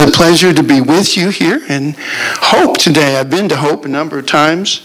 It's a pleasure to be with you here in Hope today. I've been to Hope a number of times,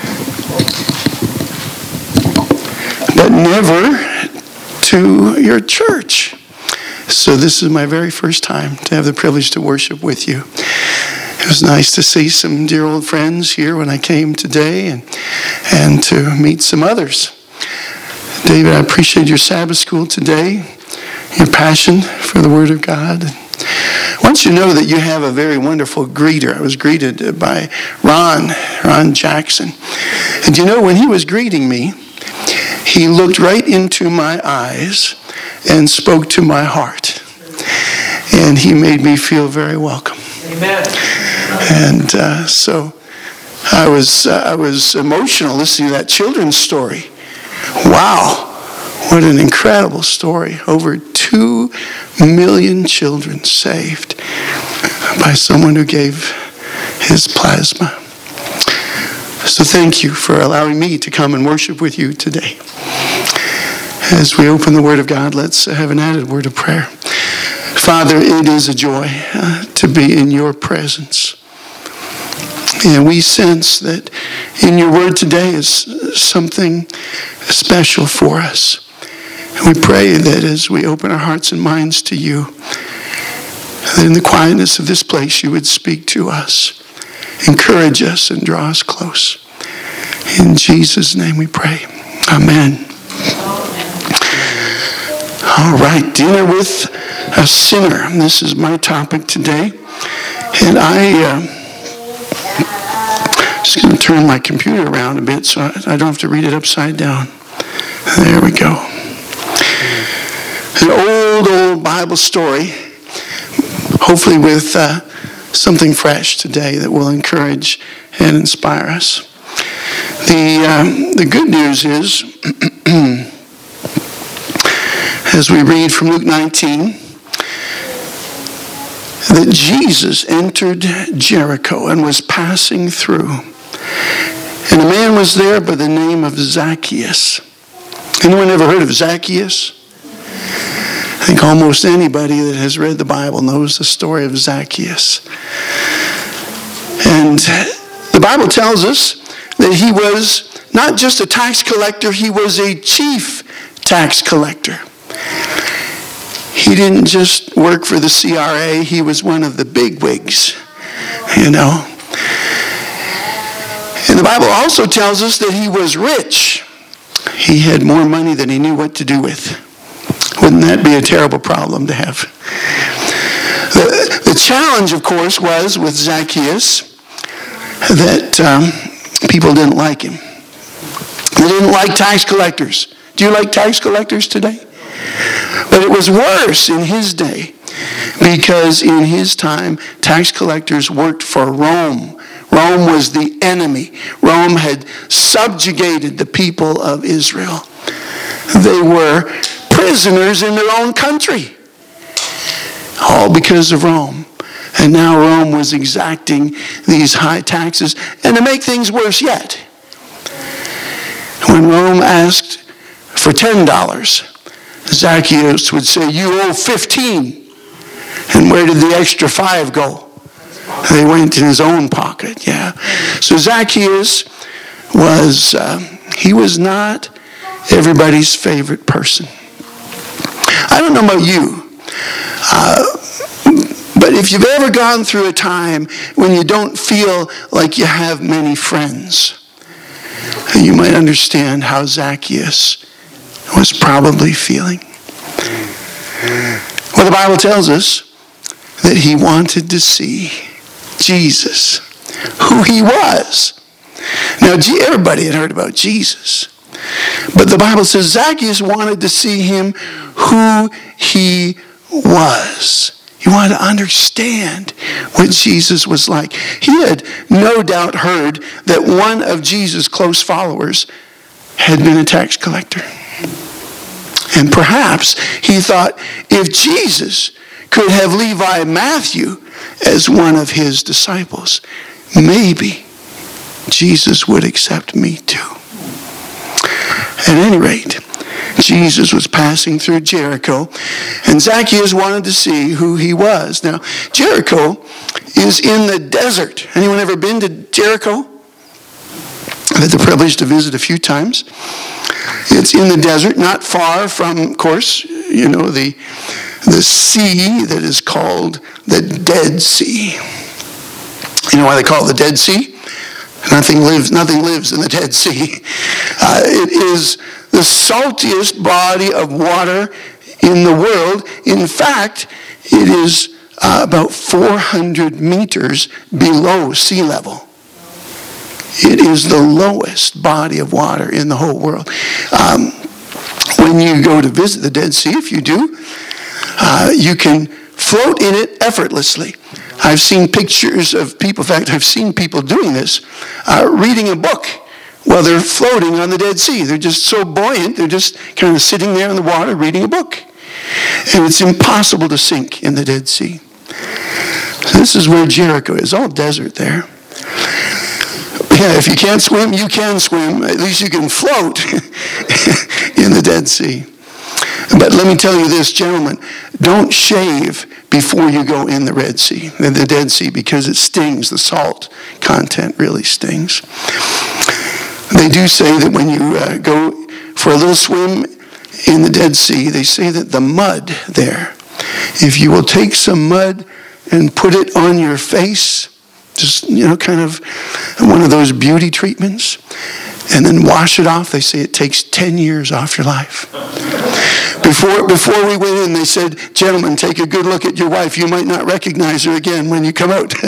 but never to your church. So this is my very first time to have the privilege to worship with you. It was nice to see some dear old friends here when I came today and to meet some others. David, I appreciate your Sabbath school today, your passion for the Word of God. I want you to know that you have a very wonderful greeter. I was greeted by Ron Jackson. And you know, when he was greeting me, he looked right into my eyes and spoke to my heart. And he made me feel very welcome. Amen. And so I was emotional listening to that children's story. Wow, what an incredible story. Over 2 million children saved by someone who gave his plasma. So thank you for allowing me to come and worship with you today. As we open the Word of God, let's have an added word of prayer. Father, it is a joy to be in your presence. And we sense that in your word today is something special for us. And we pray that as we open our hearts and minds to you, that in the quietness of this place you would speak to us, encourage us, and draw us close. In Jesus' name we pray. Amen. All right, dinner with a sinner. This is my topic today. And I'm just going to turn my computer around a bit so I don't have to read it upside down. There we go. An old Bible story, hopefully with something fresh today that will encourage and inspire us. The good news is, as we read from Luke 19, that Jesus entered Jericho and was passing through. And a man was there by the name of Zacchaeus. Anyone ever heard of Zacchaeus? I think almost anybody that has read the Bible knows the story of Zacchaeus. And the Bible tells us that he was not just a tax collector, he was a chief tax collector. He didn't just work for the CRA, he was one of the bigwigs, you know. And the Bible also tells us that he was rich. He had more money than he knew what to do with. Wouldn't that be a terrible problem to have? The challenge, of course, was with Zacchaeus that people didn't like him. They didn't like tax collectors. Do you like tax collectors today? But it was worse in his day because in his time, tax collectors worked for Rome. Rome was the enemy. Rome had subjugated the people of Israel. They were prisoners in their own country, all because of Rome. And now Rome was exacting these high taxes. And to make things worse yet, when Rome asked for $10, Zacchaeus would say, "You owe 15. And where did the extra 5 go? They went in his own pocket, yeah. So Zacchaeus was, he was not everybody's favorite person. I don't know about you, but if you've ever gone through a time when you don't feel like you have many friends, you might understand how Zacchaeus was probably feeling. Well, the Bible tells us that he wanted to see Jesus, who he was. Now, everybody had heard about Jesus, but the Bible says Zacchaeus wanted to see him who he was. He wanted to understand what Jesus was like. He had no doubt heard that one of Jesus' close followers had been a tax collector. And perhaps he thought, if Jesus could have Levi Matthew as one of his disciples, maybe Jesus would accept me too. At any rate, Jesus was passing through Jericho, and Zacchaeus wanted to see who he was. Now, Jericho is in the desert. Anyone ever been to Jericho? I've had the privilege to visit a few times. It's in the desert, not far from, of course, the sea that is called the Dead Sea. You know why they call it the Dead Sea? Nothing lives in the Dead Sea. It is the saltiest body of water in the world. In fact, it is about 400 meters below sea level. It is the lowest body of water in the whole world. When you go to visit the Dead Sea, if you do, you can float in it effortlessly. I've seen pictures of people, in fact, I've seen people doing this, reading a book while they're floating on the Dead Sea. They're just so buoyant, they're just kind of sitting there in the water reading a book. And it's impossible to sink in the Dead Sea. So this is where Jericho is, all desert there. Yeah, if you can't swim, you can swim. At least you can float in the Dead Sea. But let me tell you this, gentlemen, don't shave before you go in the Red Sea, the Dead Sea, because it stings. The salt content really stings. They do say that when you go for a little swim in the Dead Sea, they say that the mud there, if you will take some mud and put it on your face, just, kind of one of those beauty treatments, and then wash it off, they say it takes 10 years off your life. Before we went in, they said, gentlemen, take a good look at your wife. You might not recognize her again when you come out.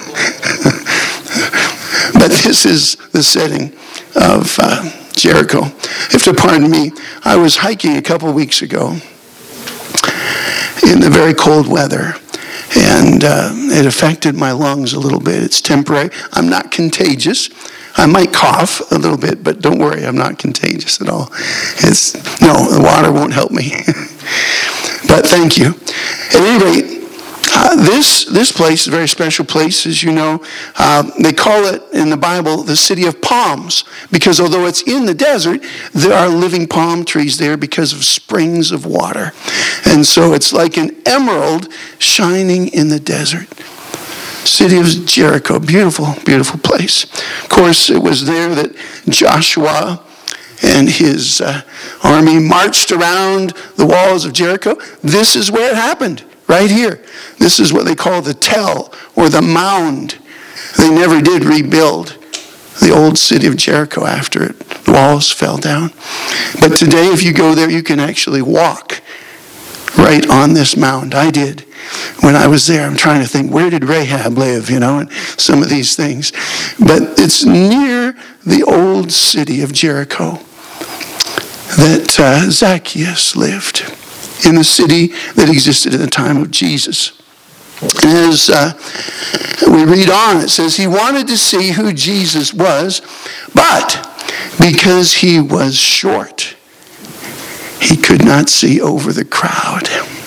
But this is the setting of Jericho. If you'll pardon me, I was hiking a couple weeks ago in the very cold weather. And it affected my lungs a little bit. It's temporary. I'm not contagious. I might cough a little bit, but don't worry, I'm not contagious at all. The water won't help me. But thank you. At any rate, this place is a very special place, as you know. They call it in the Bible the City of Palms, because although it's in the desert, there are living palm trees there because of springs of water. And so it's like an emerald shining in the desert. City of Jericho, beautiful, beautiful place. Of course, it was there that Joshua and his army marched around the walls of Jericho. This is where it happened, right here. This is what they call the tell, or the mound. They never did rebuild the old city of Jericho after it. The walls fell down. But today, if you go there, you can actually walk right on this mound. I did. When I was there, I'm trying to think, where did Rahab live, and some of these things. But it's near the old city of Jericho that Zacchaeus lived, in the city that existed at the time of Jesus. And as we read on, it says he wanted to see who Jesus was, but because he was short, he could not see over the crowd.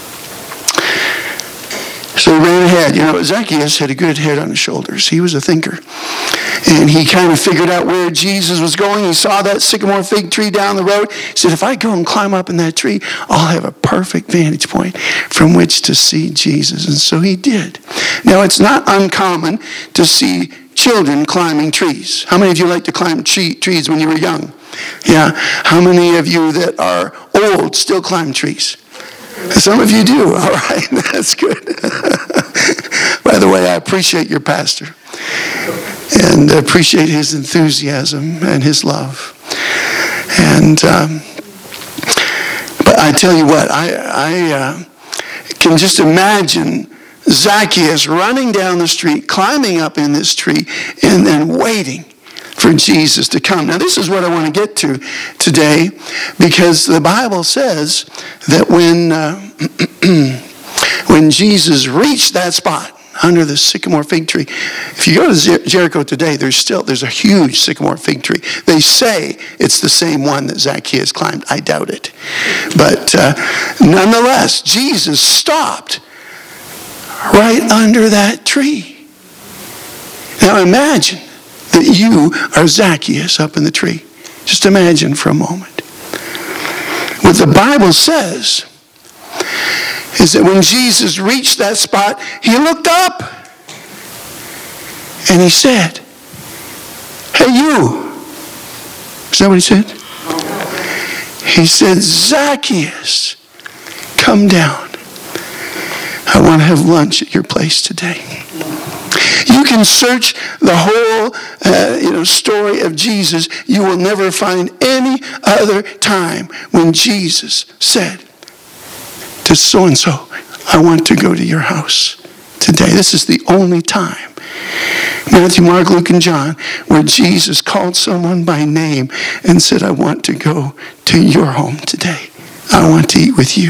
So he ran ahead. Zacchaeus had a good head on his shoulders. He was a thinker. And he kind of figured out where Jesus was going. He saw that sycamore fig tree down the road. He said, if I go and climb up in that tree, I'll have a perfect vantage point from which to see Jesus. And so he did. Now, it's not uncommon to see children climbing trees. How many of you like to climb trees when you were young? Yeah. How many of you that are old still climb trees? Some of you do. All right. That's good. By the way, I appreciate your pastor and appreciate his enthusiasm and his love. And but I tell you what, I can just imagine Zacchaeus running down the street, climbing up in this tree, and then waiting for Jesus to come. Now, this is what I want to get to today, because the Bible says that when Jesus reached that spot under the sycamore fig tree, if you go to Jericho today, there's a huge sycamore fig tree. They say it's the same one that Zacchaeus climbed. I doubt it. But nonetheless, Jesus stopped right under that tree. Now imagine that you are Zacchaeus up in the tree. Just imagine for a moment. What the Bible says is that when Jesus reached that spot, he looked up and he said, "Hey, you." Is that what he said? He said, "Zacchaeus, come down. I want to have lunch at your place today." You can search the whole story of Jesus. You will never find any other time when Jesus said to so-and-so, "I want to go to your house today." This is the only time, Matthew, Mark, Luke, and John, where Jesus called someone by name and said, "I want to go to your home today. I want to eat with you."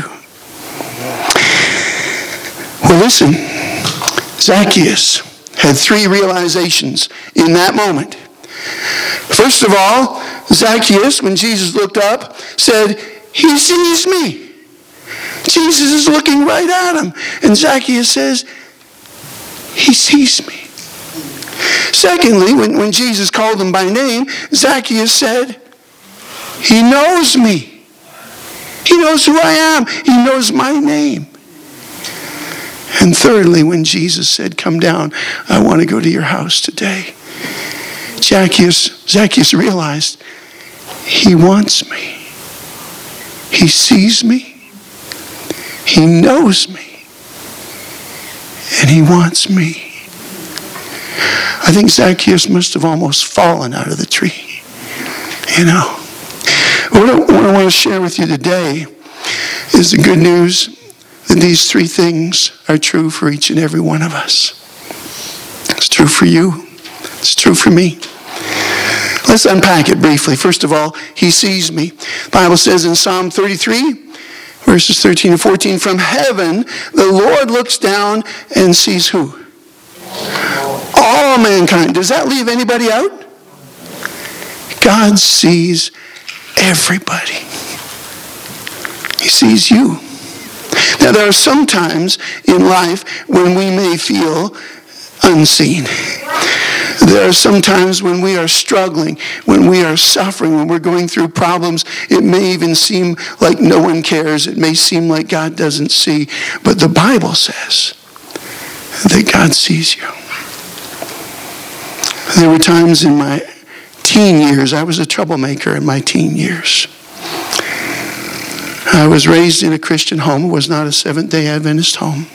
Well, listen, Zacchaeus had 3 realizations in that moment. First of all, Zacchaeus, when Jesus looked up, said, "He sees me." Jesus is looking right at him. And Zacchaeus says, "He sees me." Secondly, when Jesus called him by name, Zacchaeus said, "He knows me. He knows who I am. He knows my name." And thirdly, when Jesus said, "Come down, I want to go to your house today," Zacchaeus realized, he wants me. He sees me. He knows me. And he wants me. I think Zacchaeus must have almost fallen out of the tree. What I want to share with you today is the good news that these 3 things are true for each and every one of us. It's true for you. It's true for me. Let's unpack it briefly. First of all, he sees me. The Bible says in Psalm 33, verses 13 and 14, "From heaven the Lord looks down and sees" who? All mankind. Does that leave anybody out? God sees everybody. He sees you. Now, there are some times in life when we may feel unseen. There are some times when we are struggling, when we are suffering, when we're going through problems. It may even seem like no one cares. It may seem like God doesn't see. But the Bible says that God sees you. There were times in my teen years, I was a troublemaker in my teen years. I was raised in a Christian home. It was not a Seventh-day Adventist home.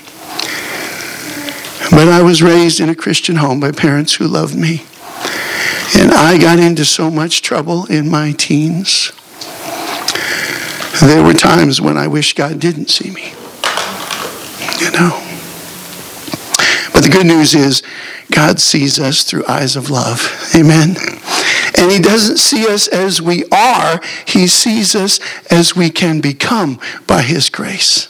But I was raised in a Christian home by parents who loved me. And I got into so much trouble in my teens. There were times when I wish God didn't see me. But the good news is God sees us through eyes of love. Amen. And he doesn't see us as we are. He sees us as we can become by his grace.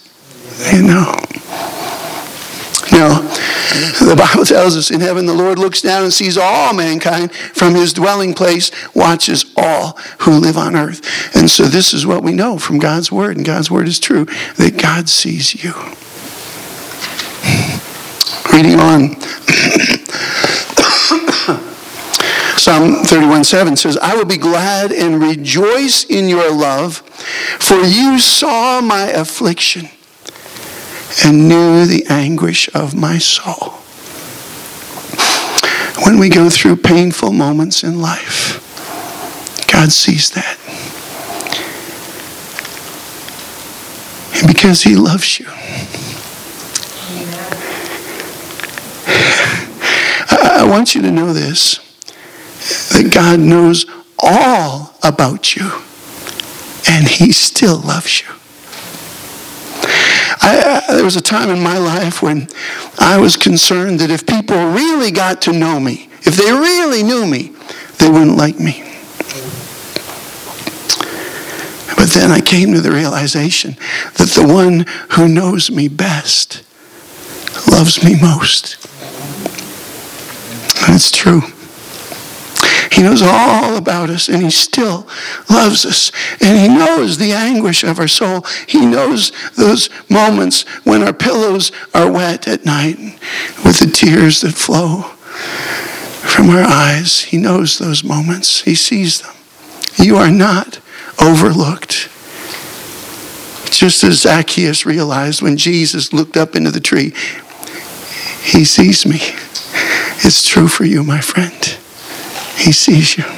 Now, the Bible tells us in heaven the Lord looks down and sees all mankind from his dwelling place, watches all who live on earth. And so this is what we know from God's word, and God's word is true, that God sees you. Reading on. Psalm 31:7 says, "I will be glad and rejoice in your love, for you saw my affliction and knew the anguish of my soul." When we go through painful moments in life, God sees that. And because he loves you. I want you to know this, that God knows all about you, and he still loves you. There was a time in my life when I was concerned that if people really got to know me, if they really knew me, they wouldn't like me. But then I came to the realization that the one who knows me best loves me most. And it's true. He knows all about us, and he still loves us. And he knows the anguish of our soul. He knows those moments when our pillows are wet at night with the tears that flow from our eyes. He knows those moments. He sees them. You are not overlooked. Just as Zacchaeus realized when Jesus looked up into the tree, he sees me. It's true for you, my friend. He sees you.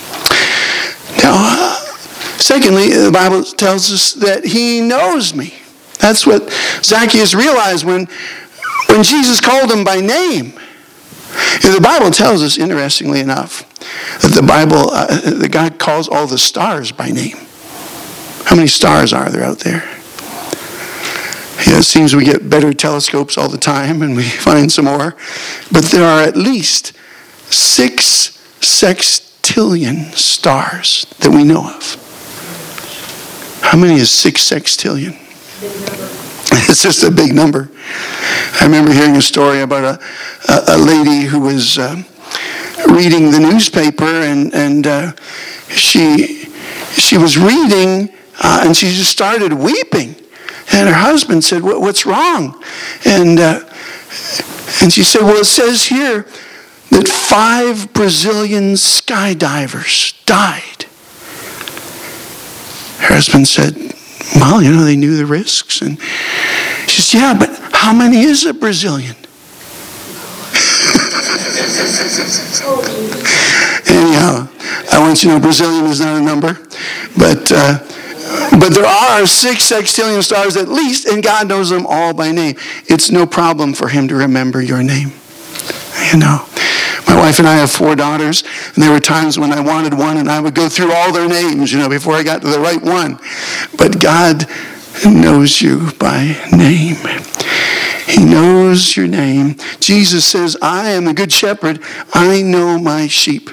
Now, secondly, the Bible tells us that he knows me. That's what Zacchaeus realized when Jesus called him by name. And the Bible tells us, interestingly enough, that God calls all the stars by name. How many stars are there out there? It seems we get better telescopes all the time and we find some more. But there are at least 6 sextillion stars that we know of. How many is 6 sextillion? It's just a big number. I remember hearing a story about a lady who was reading the newspaper and she was reading and she just started weeping. And her husband said, "What's wrong?" And she said, "Well, it says here that 5 Brazilian skydivers died." Her husband said, "Well, they knew the risks." And she said, "Yeah, but how many is a Brazilian?" Anyhow, I want you to know Brazilian is not a number, but there are 6 sextillion stars at least, and God knows them all by name. It's no problem for him to remember your name. My wife and I have 4 daughters, and there were times when I wanted one, and I would go through all their names, before I got to the right one. But God knows you by name. He knows your name. Jesus says, "I am the good shepherd. I know my sheep."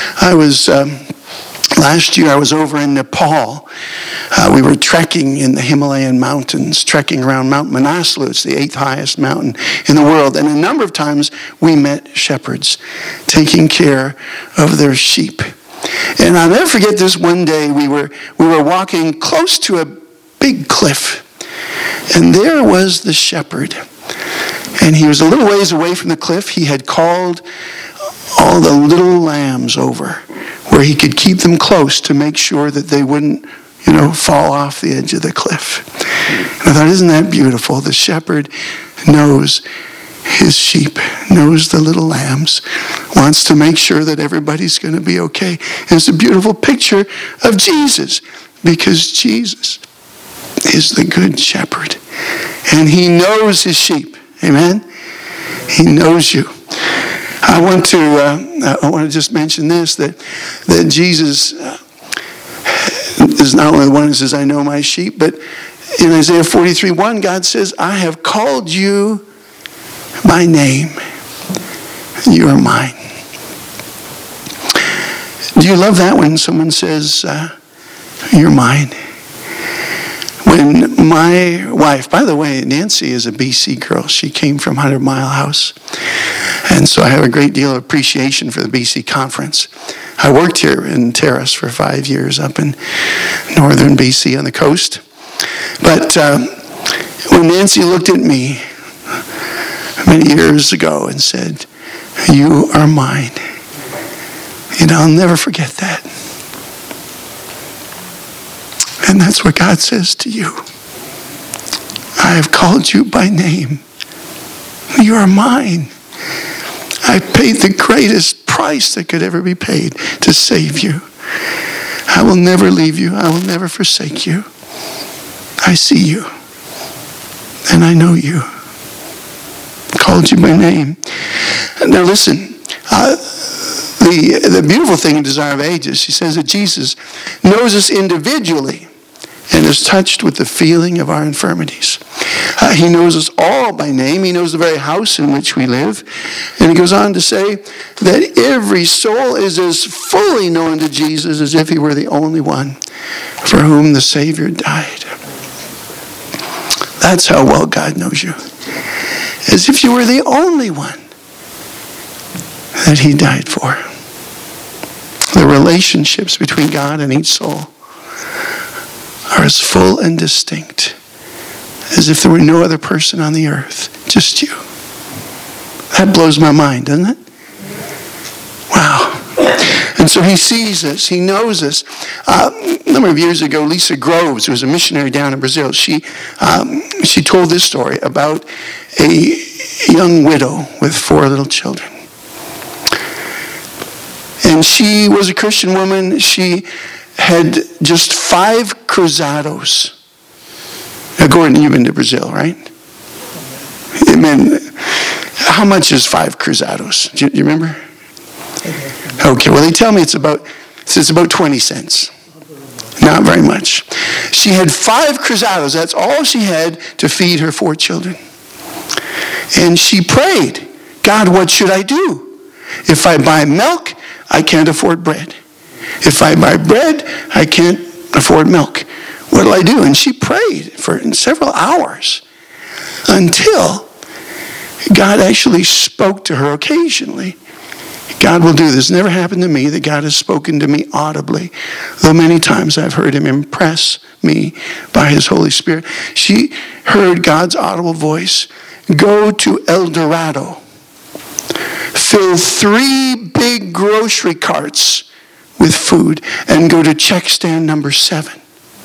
Last year I was over in Nepal. We were trekking in the Himalayan mountains, trekking around Mount Manaslu. It's the 8th highest mountain in the world. And a number of times we met shepherds taking care of their sheep. And I'll never forget this one day. We were walking close to a big cliff. And there was the shepherd. And he was a little ways away from the cliff. He had called all the little lambs over where he could keep them close to make sure that they wouldn't, fall off the edge of the cliff. And I thought, isn't that beautiful? The shepherd knows his sheep, knows the little lambs, wants to make sure that everybody's going to be okay. And it's a beautiful picture of Jesus, because Jesus is the good shepherd. And he knows his sheep. Amen? He knows you. I want to just mention this, that Jesus is not only the one who says, "I know my sheep," but in Isaiah 43:1, God says, "I have called you by name. You are mine." Do you love that when someone says, "You're mine"? When my wife, by the way, Nancy is a BC girl. She came from 100 Mile House. And so I have a great deal of appreciation for the BC Conference. I worked here in Terrace for 5 years up in northern BC on the coast. But when Nancy looked at me many years ago and said, "You are mine," I'll never forget that. And that's what God says to you. "I have called you by name. You are mine. I paid the greatest price that could ever be paid to save you. I will never leave you. I will never forsake you. I see you. And I know you. I called you by name." Now listen, the beautiful thing in Desire of Ages, she says that Jesus knows us individually and is touched with the feeling of our infirmities. He knows us all by name. He knows the very house in which we live. And he goes on to say that every soul is as fully known to Jesus as if he were the only one for whom the Savior died. That's how well God knows you. As if you were the only one that he died for. The relationships between God and each soul are as full and distinct as if there were no other person on the earth, just you. That blows my mind, doesn't it? Wow. And So he sees us. He knows us. A number of years ago, Lisa Groves, who was a missionary down in Brazil, she told this story about a young widow with 4 little children. And she was a Christian woman. She had just 5 cruzados. Now, Gordon, you've been to Brazil, right? Amen. How much is 5 cruzados? Do you remember? Okay, well, they tell me it's about 20 cents. Not very much. She had 5 cruzados. That's all she had to feed her 4 children. And she prayed, God, what should I do? If I buy milk, I can't afford bread. If I buy bread, I can't afford milk. What do I do? And she prayed for several hours until God actually spoke to her occasionally. God will do this. Never happened to me that God has spoken to me audibly, though many times I've heard him impress me by his Holy Spirit. She heard God's audible voice. Go to El Dorado. Fill 3 big grocery carts with food and go to check stand number 7.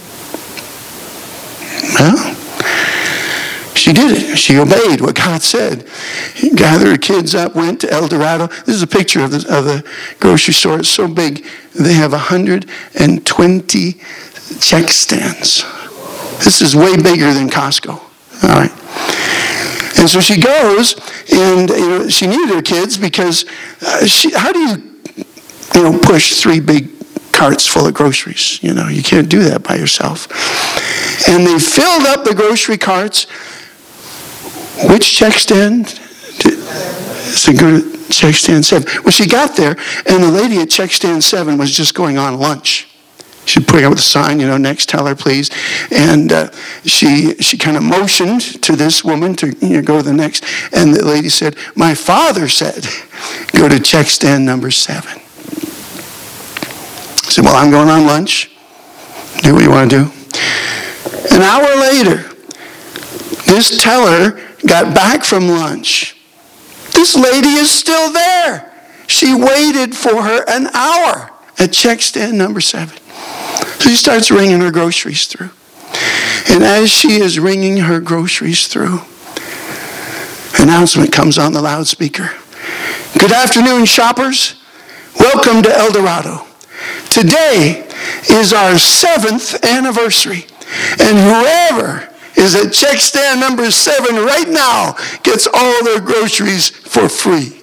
Well, she did it. She obeyed what God said. Gathered her kids up, went to El Dorado. This is a picture of the grocery store. It's so big, they have 120 check stands. This is way bigger than Costco. All right. And so she goes, and she needed her kids because how do you push 3 big carts full of groceries? You can't do that by yourself. And they filled up the grocery carts. Which check stand? So go to check stand 7. Well, she got there, and the lady at check stand 7 was just going on lunch. She put out the sign, next teller, please. And she kind of motioned to this woman to go to the next. And the lady said, my father said, go to check stand number 7. I said, well, I'm going on lunch. Do what you want to do. An hour later, this teller got back from lunch. This lady is still there. She waited for her an hour at check stand number 7. So she starts ringing her groceries through. And as she is ringing her groceries through, announcement comes on the loudspeaker. Good afternoon, shoppers. Welcome to El Dorado. Today is our 7th anniversary. And whoever is at check stand number 7 right now gets all their groceries for free.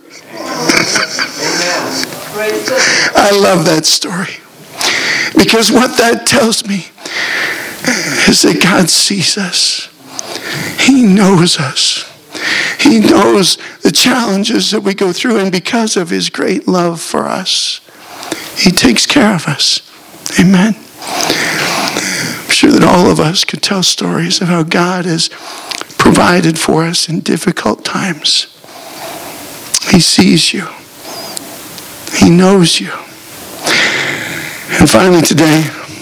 I love that story. Because what that tells me is that God sees us. He knows us. He knows the challenges that we go through, and because of his great love for us, he takes care of us. Amen. I'm sure that all of us could tell stories of how God has provided for us in difficult times. He sees you. He knows you. And finally today,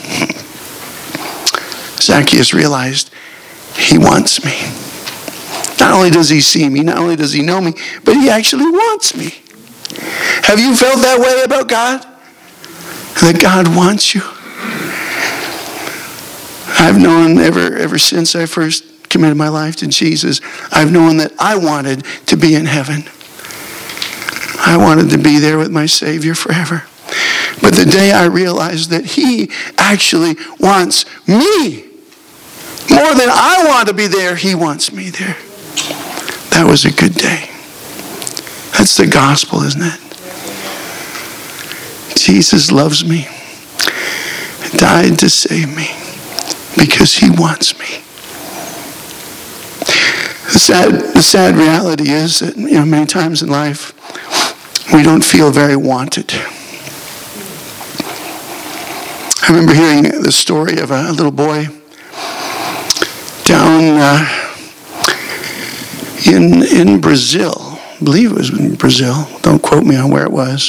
Zacchaeus realized he wants me. Not only does he see me, not only does he know me, but he actually wants me. Have you felt that way about God? That God wants you? I've known ever since I first committed my life to Jesus, I've known that I wanted to be in heaven. I wanted to be there with my Savior forever. But the day I realized that he actually wants me, more than I want to be there, he wants me there. That was a good day. That's the gospel, isn't it? Jesus loves me, died to save me because he wants me. The sad reality is that many times in life we don't feel very wanted. I remember hearing the story of a little boy down in Brazil. I believe it was in Brazil. Don't quote me on where it was.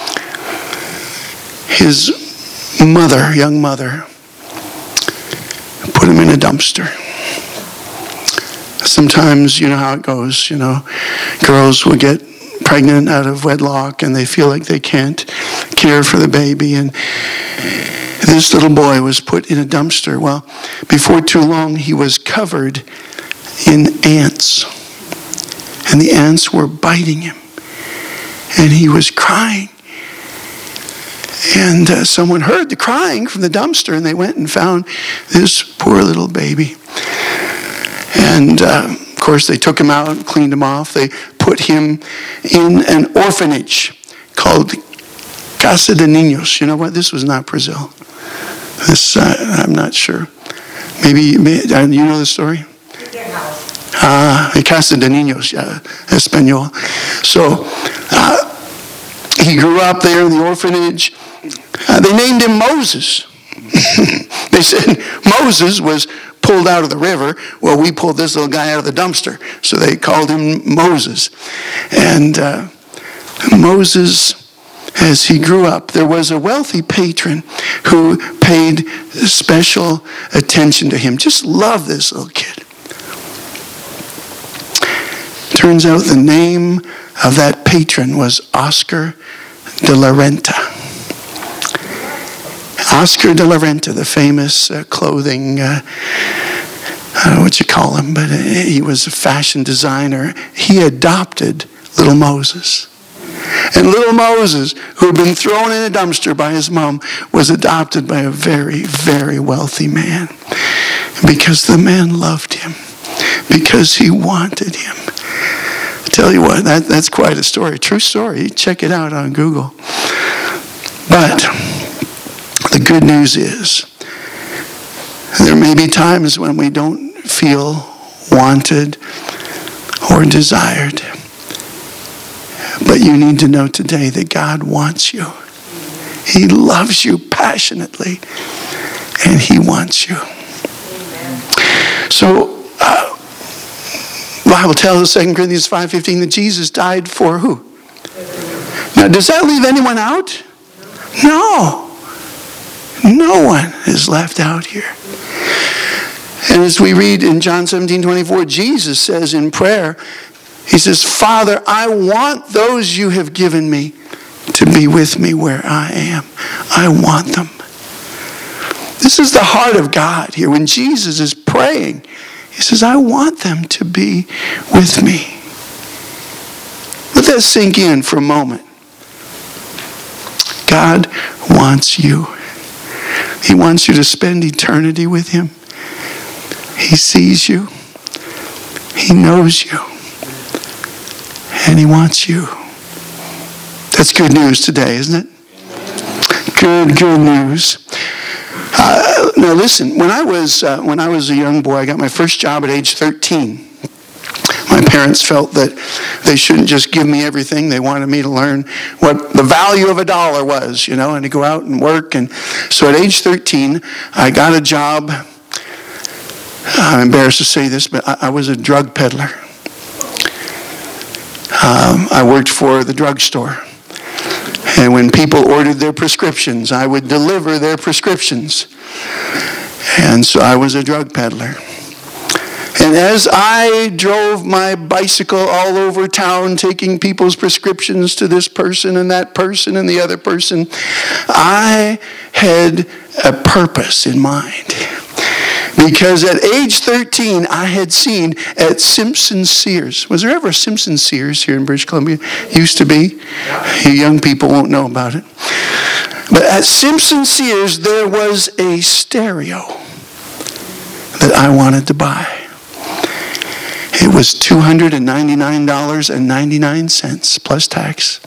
His mother, young mother, put him in a dumpster. Sometimes, you know how it goes, girls will get pregnant out of wedlock and they feel like they can't care for the baby. And this little boy was put in a dumpster. Well, before too long, he was covered in ants. And the ants were biting him. And he was crying. And someone heard the crying from the dumpster, and they went and found this poor little baby. And of course, they took him out and cleaned him off. They put him in an orphanage called Casa de Niños. You know what? This was not Brazil. This, I'm not sure. Maybe you know the story? Casa de Niños, Espanol. So he grew up there in the orphanage. They named him Moses. They said Moses was pulled out of the river. Well, we pulled this little guy out of the dumpster. So they called him Moses. And Moses, as he grew up, there was a wealthy patron who paid special attention to him. Just loved this little kid. Turns out the name of that patron was Oscar de la Renta. Oscar de la Renta, the famous clothing, I don't know what you call him, but he was a fashion designer. He adopted little Moses. And little Moses, who had been thrown in a dumpster by his mom, was adopted by a very, very wealthy man. Because the man loved him. Because he wanted him. I tell you what, that's quite a story. True story. Check it out on Google. But the good news is, there may be times when we don't feel wanted or desired. But you need to know today that God wants you. He loves you passionately. And He wants you. So, the Bible tells us, 2 Corinthians 5:15, that Jesus died for who? Now, does that leave anyone out? No. No one is left out here. And as we read in John 17:24, Jesus says in prayer, He says, Father, I want those you have given me to be with me where I am. I want them. This is the heart of God here. When Jesus is praying, He says, I want them to be with me. Let that sink in for a moment. God wants you. He wants you to spend eternity with Him. He sees you. He knows you. And He wants you. That's good news today, isn't it? Good news. Now listen, when I was a young boy, I got my first job at age 13. My parents felt that they shouldn't just give me everything. They wanted me to learn what the value of $1 was, and to go out and work. And so at age 13, I got a job. I'm embarrassed to say this, but I was a drug peddler. I worked for the drugstore. And when people ordered their prescriptions, I would deliver their prescriptions. And so I was a drug peddler. And as I drove my bicycle all over town, taking people's prescriptions to this person and that person and the other person, I had a purpose in mind. Because at age 13, I had seen at Simpson Sears. Was there ever a Simpson Sears here in British Columbia? Used to be. You young people won't know about it. But at Simpson Sears, there was a stereo that I wanted to buy. It was $299.99 plus tax.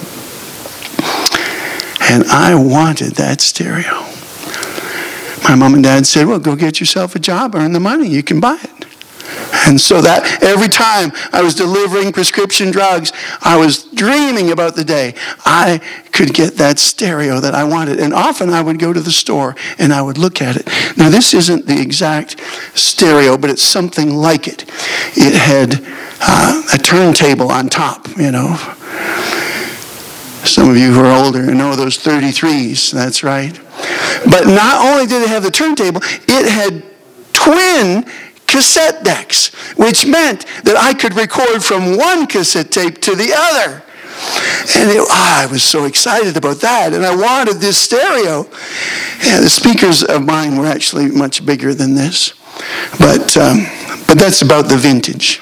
And I wanted that stereo. My mom and dad said, well, go get yourself a job, earn the money, you can buy it. And so that every time I was delivering prescription drugs, I was dreaming about the day I could get that stereo that I wanted. And often I would go to the store and I would look at it. Now this isn't the exact stereo, but it's something like it. It had a turntable on top, Some of you who are older know those 33s, that's right. But not only did it have the turntable, it had twin cassette decks, which meant that I could record from one cassette tape to the other. And I was so excited about that. And I wanted this stereo. Yeah, the speakers of mine were actually much bigger than this. But that's about the vintage.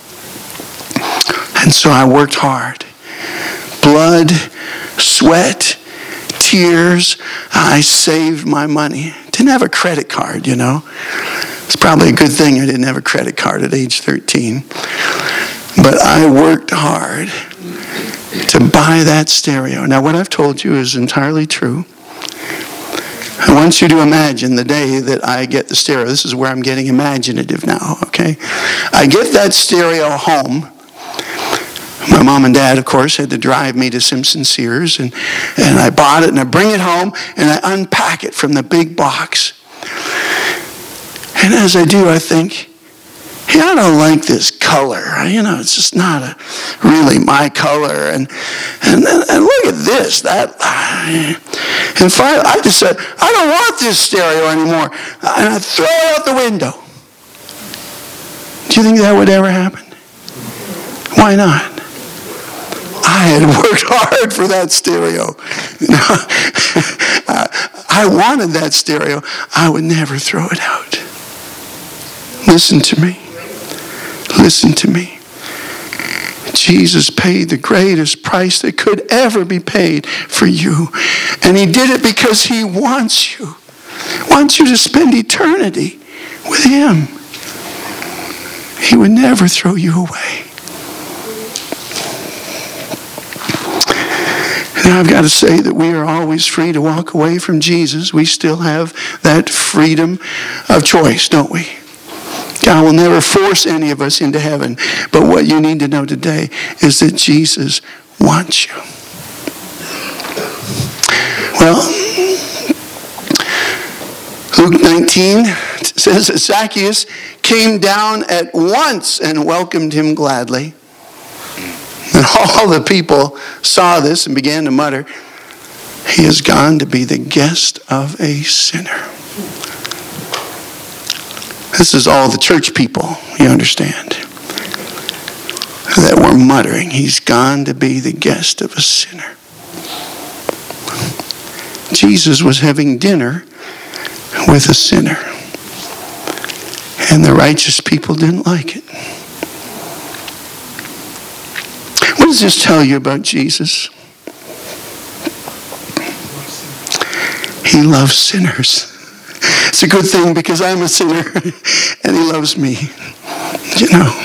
And so I worked hard. Blood, sweat, tears. I saved my money. Didn't have a credit card, you know. It's probably a good thing I didn't have a credit card at age 13. But I worked hard to buy that stereo. Now, what I've told you is entirely true. I want you to imagine the day that I get the stereo. This is where I'm getting imaginative now, okay? I get that stereo home. My mom and dad, of course, had to drive me to Simpson Sears, and I bought it, and I bring it home, and I unpack it from the big box. And as I do, I think, hey, I don't like this color. You know, it's just not really my color. And look at this. And finally, I just said, I don't want this stereo anymore. And I throw it out the window. Do you think that would ever happen? Why not? I had worked hard for that stereo. I wanted that stereo. I would never throw it out. Listen to me. Listen to me. Jesus paid the greatest price that could ever be paid for you. And he did it because he wants you. Wants you to spend eternity with him. He would never throw you away. Now I've got to say that we are always free to walk away from Jesus. We still have that freedom of choice, don't we? God will never force any of us into heaven. But what you need to know today is that Jesus wants you. Well, Luke 19 says that Zacchaeus came down at once and welcomed him gladly. And all the people saw this and began to mutter, he has gone to be the guest of a sinner. This is all the church people, you understand, that were muttering, he's gone to be the guest of a sinner. Jesus was having dinner with a sinner. And the righteous people didn't like it. What does this tell you about Jesus? He loves sinners. It's a good thing because I'm a sinner and he loves me. You know.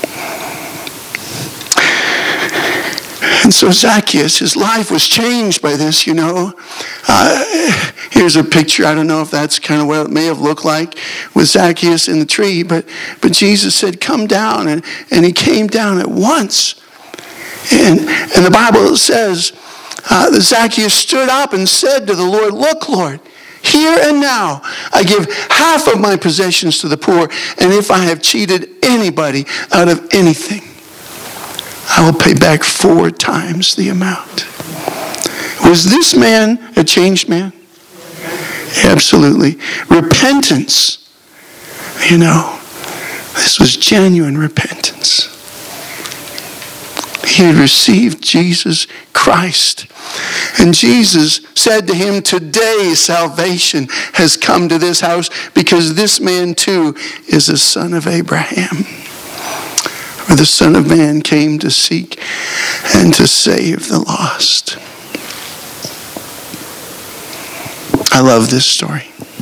And so Zacchaeus, his life was changed by this, you know. Here's a picture. I don't know if that's kind of what it may have looked like with Zacchaeus in the tree. But Jesus said, come down. And he came down at once. And the Bible says that Zacchaeus stood up and said to the Lord, look, Lord, here and now I give half of my possessions to the poor. And if I have cheated anybody out of anything, I will pay back 4 times the amount. Was this man a changed man? Absolutely. Repentance. You know, this was genuine repentance. He had received Jesus Christ. And Jesus said to him, today salvation has come to this house because this man too is a son of Abraham. For the Son of Man came to seek and to save the lost. I love this story.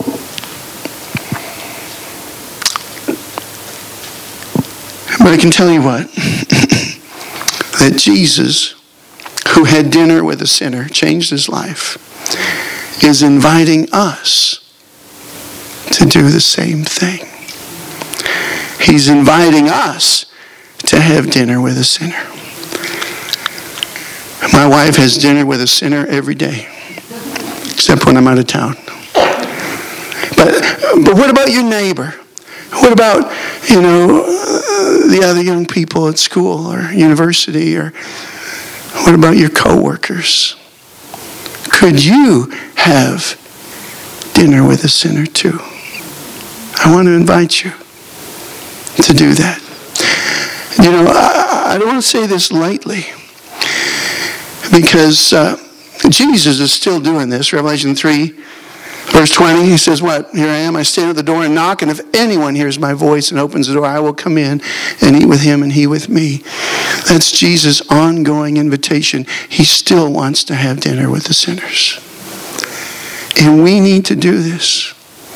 But I can tell you what, that Jesus, who had dinner with a sinner, changed his life, is inviting us to do the same thing. He's inviting us to have dinner with a sinner. My wife has dinner with a sinner every day, except when I'm out of town. But what about your neighbor? What about, you know, the other young people at school or university? Or what about your coworkers? Could you have dinner with a sinner too? I want to invite you to do that. You know, I don't want to say this lightly, Because Jesus is still doing this. Revelation 3, verse 20, he says, what? Here I am, I stand at the door and knock, and if anyone hears my voice and opens the door, I will come in and eat with him and he with me. That's Jesus' ongoing invitation. He still wants to have dinner with the sinners. And we need to do this.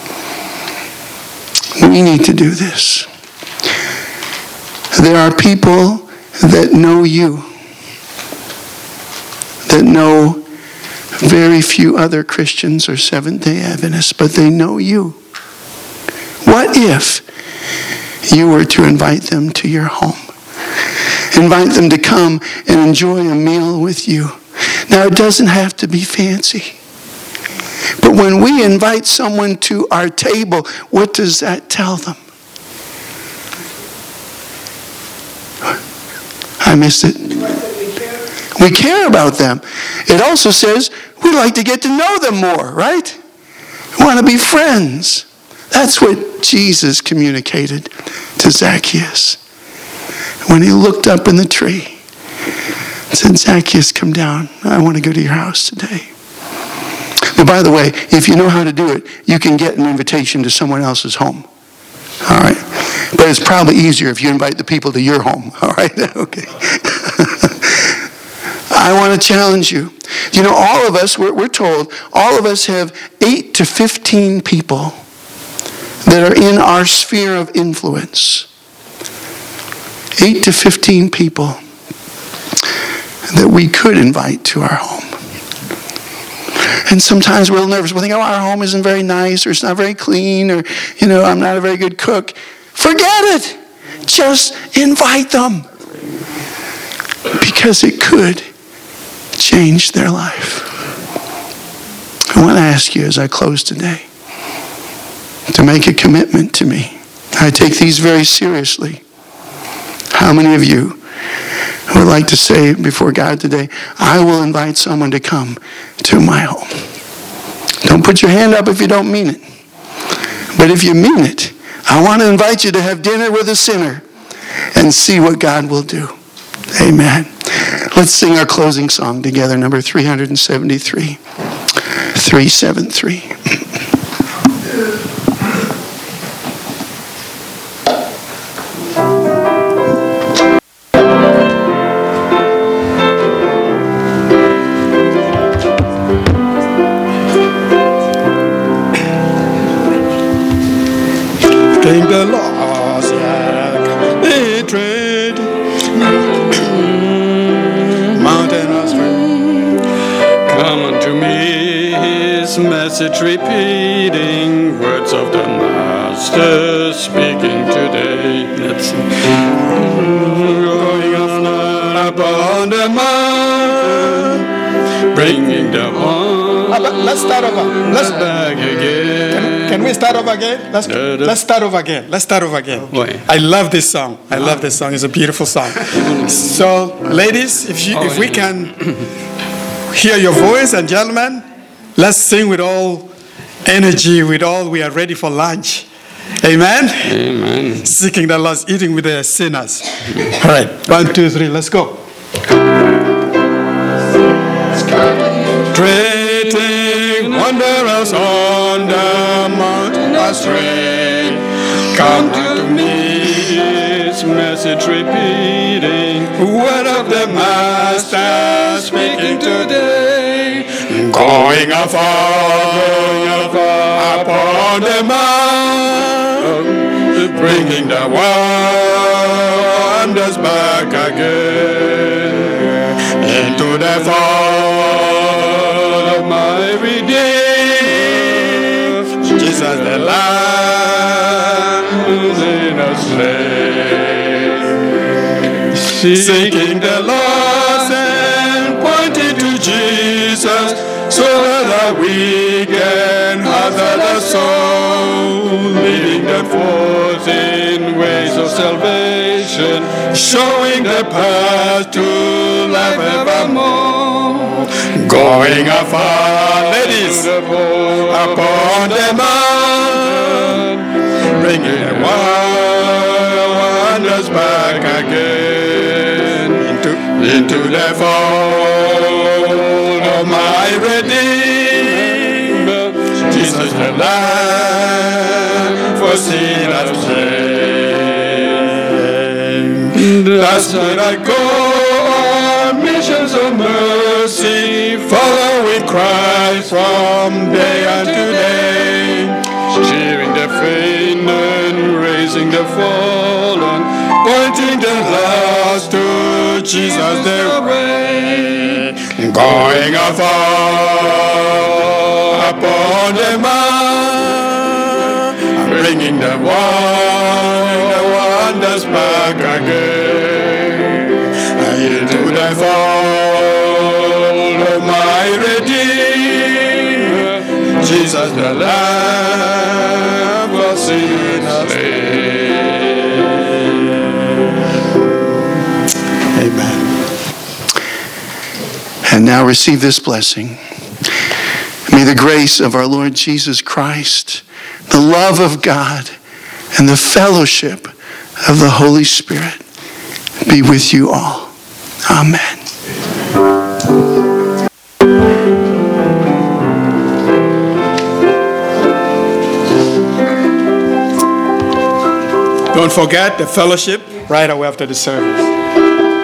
We need to do this. There are people that know you, that know very few other Christians or Seventh-day Adventists, but they know you. What if you were to invite them to your home? Invite them to come and enjoy a meal with you. Now, it doesn't have to be fancy. But when we invite someone to our table, what does that tell them? I missed it. We care about them. It also says we'd like to get to know them more, right? We want to be friends. That's what Jesus communicated to Zacchaeus. When he looked up in the tree, said, Zacchaeus, come down. I want to go to your house today. But by the way, if you know how to do it, you can get an invitation to someone else's home. All right? But it's probably easier if you invite the people to your home. All right? Okay. I want to challenge you. You know, all of us, we're told, all of us have 8 to 15 people that are in our sphere of influence. 8 to 15 people that we could invite to our home. And sometimes we're a little nervous. We'll think, oh, our home isn't very nice, or it's not very clean, or, you know, I'm not a very good cook. Forget it. Just invite them. Because it could change their life. I want to ask you as I close today to make a commitment to me. I take these very seriously. How many of you would like to say before God today, I will invite someone to come to my home? Don't put your hand up if you don't mean it. But if you mean it, I want to invite you to have dinner with a sinner and see what God will do. Amen. Let's sing our closing song together, number 373. 373. King the lost yak betrayed, mountain of strength. Come unto me, his message repeating, words of the Master speaking today. Let's sing. Going upon the mountain, bringing the one. Let's start over. Let's back again. Can we start over again? Let's start over again. Let's start over again. I love this song. I love this song. It's a beautiful song. So, ladies, if we can hear your voice, and gentlemen, let's sing with all energy, we are ready for lunch. Amen? Amen. Seeking the lost, eating with the sinners. All right. 1, 2, 3, let's go. Trading wanderers on the mountain astray. Come to me, his message repeating, word of the Master speaking today. Going afar upon the mountain, bringing the wonders back again into the fold of my Redeemer, Jesus the Lamb in a slave, seeking the lost and pointing to Jesus, so that we can have the soul, leading them forth in ways of salvation, showing the path to life evermore. Going afar, ladies, upon the mountain, bringing the wonders back again into the fold oh my Redeemer, Jesus the Lamb for sinners slain. That's why I go on missions of mercy, following Christ from day unto day, cheering the faint and raising the fallen, pointing the lost to Jesus the way, going afar upon the mount, bringing the wonders back again into the fold of my Redeemer, Jesus the Lamb for sinners slain. Amen. And now receive this blessing. May the grace of our Lord Jesus Christ, the love of God, and the fellowship of the Holy Spirit be with you all. Amen. Don't forget the fellowship right away after the service.